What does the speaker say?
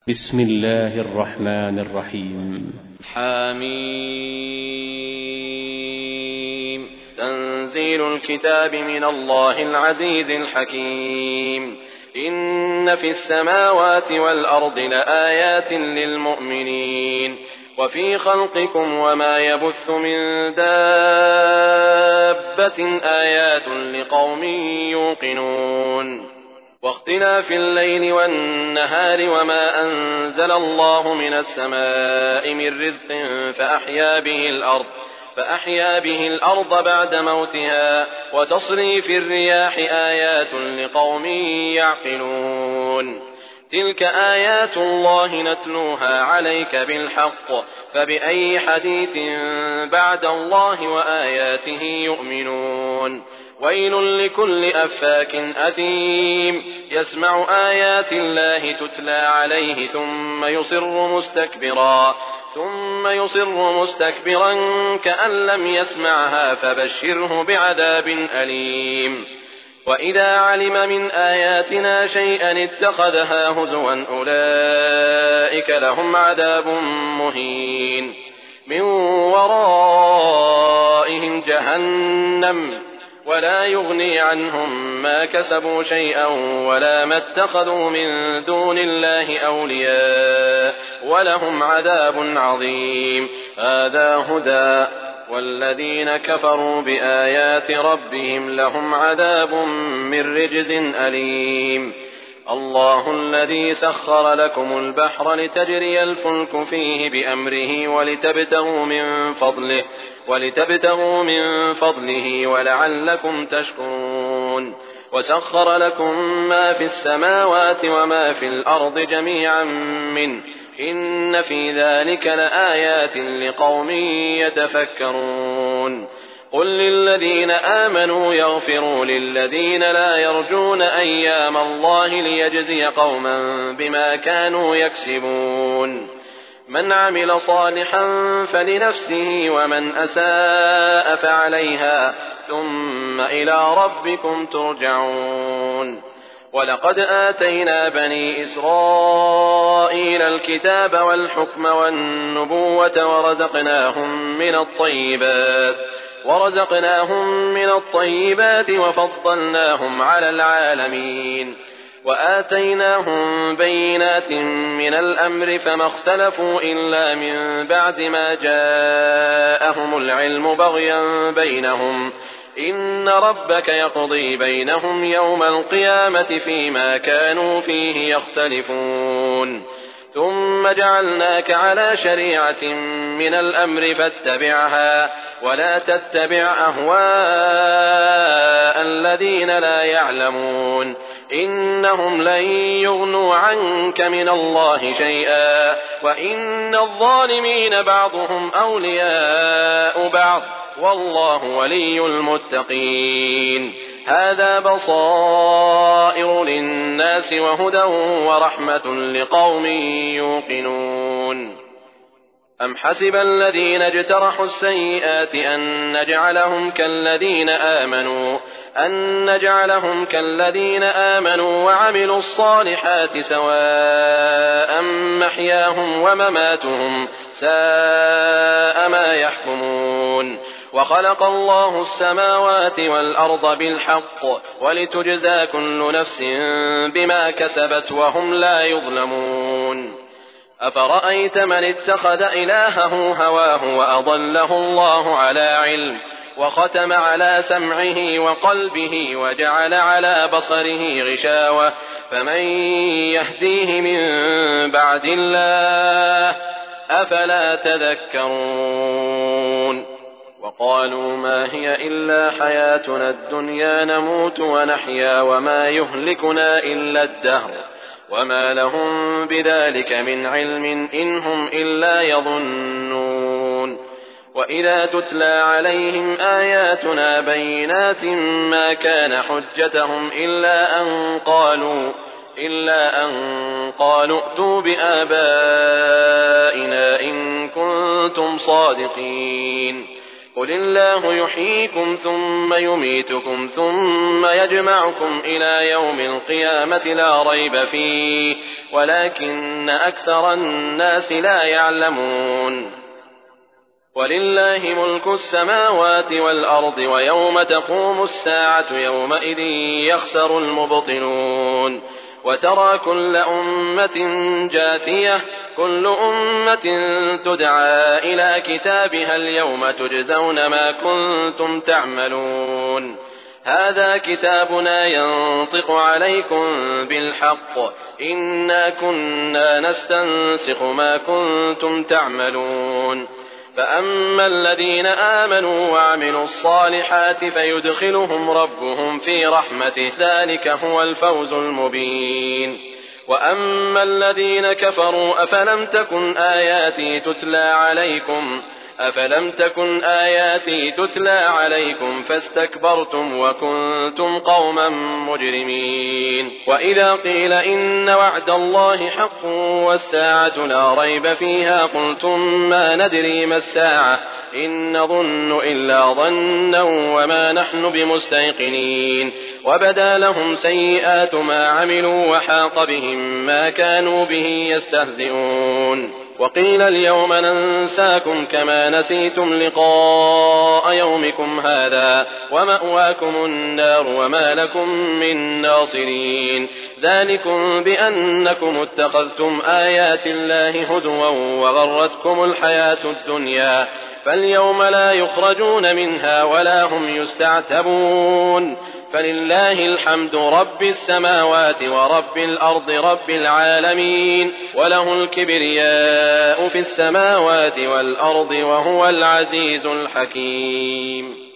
بسم الله الرحمن الرحيم. حميم. تنزيل الكتاب من الله العزيز الحكيم. إن في السماوات والأرض لآيات للمؤمنين وفي خلقكم وما يبث من دابة آيات لقوم يوقنون. واختلاف الليل والنهار وما أنزل الله من السماء من رزق فأحيا به الأرض بعد موتها وتصريف الرياح آيات لقوم يعقلون. تلك آيات الله نتلوها عليك بالحق فبأي حديث بعد الله وآياته يؤمنون. ويل لكل أفاك أثيم يسمع آيات الله تتلى عليه ثم يصر مستكبرا كأن لم يسمعها فبشره بعذاب أليم. وإذا علم من آياتنا شيئا اتخذها هزوا أولئك لهم عذاب مهين من ورائهم جهنم ولا يغني عنهم ما كسبوا شيئا ولا ما اتخذوا من دون الله أولياء ولهم عذاب عظيم. هذا هدى والذين كفروا بآيات ربهم لهم عذاب من رجز أليم. الله الذي سخر لكم البحر لتجري الفلك فيه بأمره ولتبتغوا من فضله ولعلكم تشكرون. وسخر لكم ما في السماوات وما في الأرض جميعا منه إن في ذلك لآيات لقوم يتفكرون. قل للذين آمنوا يغفروا للذين لا يرجون أيام الله ليجزي قوما بما كانوا يكسبون. من عمل صالحا فلنفسه ومن أساء فعليها ثم إلى ربكم ترجعون. ولقد آتينا بني إسرائيل الكتاب والحكم والنبوة ورزقناهم من الطيبات وفضلناهم على العالمين. وآتيناهم بينات من الأمر فما اختلفوا إلا من بعد ما جاءهم العلم بغيا بينهم. إن ربك يقضي بينهم يوم القيامة فيما كانوا فيه يختلفون. ثم جعلناك على شريعة من الأمر فاتبعها ولا تتبع أهواء الذين لا يعلمون إنهم لن يغنوا عنك من الله شيئا وإن الظالمين بعضهم أولياء بعض والله ولي المتقين. هذا بصائر للناس وهدى ورحمة لقوم يوقنون. أم حسب الذين اجترحوا السيئات أن نجعلهم كالذين آمنوا وعملوا الصالحات سواء محياهم ومماتهم ساء ما يحكمون. وخلق الله السماوات والأرض بالحق ولتجزى كل نفس بما كسبت وهم لا يظلمون. أفرأيت من اتخذ إلهه هواه وأضله الله على علم وختم على سمعه وقلبه وجعل على بصره غشاوة فمن يهديه من بعد الله أفلا تذكرون. وقالوا ما هي إلا حياتنا الدنيا نموت ونحيا وما يهلكنا إلا الدهر وما لهم بذلك من علم إن هم إلا يظنون. وإذا تتلى عليهم آياتنا بينات ما كان حجتهم إلا أن قالوا ائتوا بآبائنا إن كنتم صادقين. قل الله يحييكم ثم يميتكم ثم يجمعكم إلى يوم القيامة لا ريب فيه ولكن أكثر الناس لا يعلمون. ولله ملك السماوات والأرض ويوم تقوم الساعة يومئذ يخسر المبطلون. وترى كل أمة جاثية كل أمة تدعى إلى كتابها اليوم تجزون ما كنتم تعملون. هذا كتابنا ينطق عليكم بالحق إنا كنا نستنسخ ما كنتم تعملون. فأما الذين آمنوا وعملوا الصالحات فيدخلهم ربهم في رحمته ذلك هو الفوز المبين. وأما الذين كفروا أفلم تكن آياتي تتلى عليكم فاستكبرتم وكنتم قوما مجرمين. وإذا قيل إن وعد الله حق والساعة لا ريب فيها قلتم ما ندري ما الساعة إن نظن إلا ظنا وما نحن بمستيقنين. وبدا لهم سيئات ما عملوا وحاق بهم ما كانوا به يستهزئون. وقيل اليوم ننساكم كما نسيتم لقاء يومكم هذا ومأواكم النار وما لكم من ناصرين. ذلكم بأنكم اتخذتم آيات الله هزوا وغرتكم الحياة الدنيا فاليوم لا يخرجون منها ولا هم يستعتبون. فلله الحمد رب السماوات ورب الأرض رب العالمين وله الكبرياء في السماوات والأرض وهو العزيز الحكيم.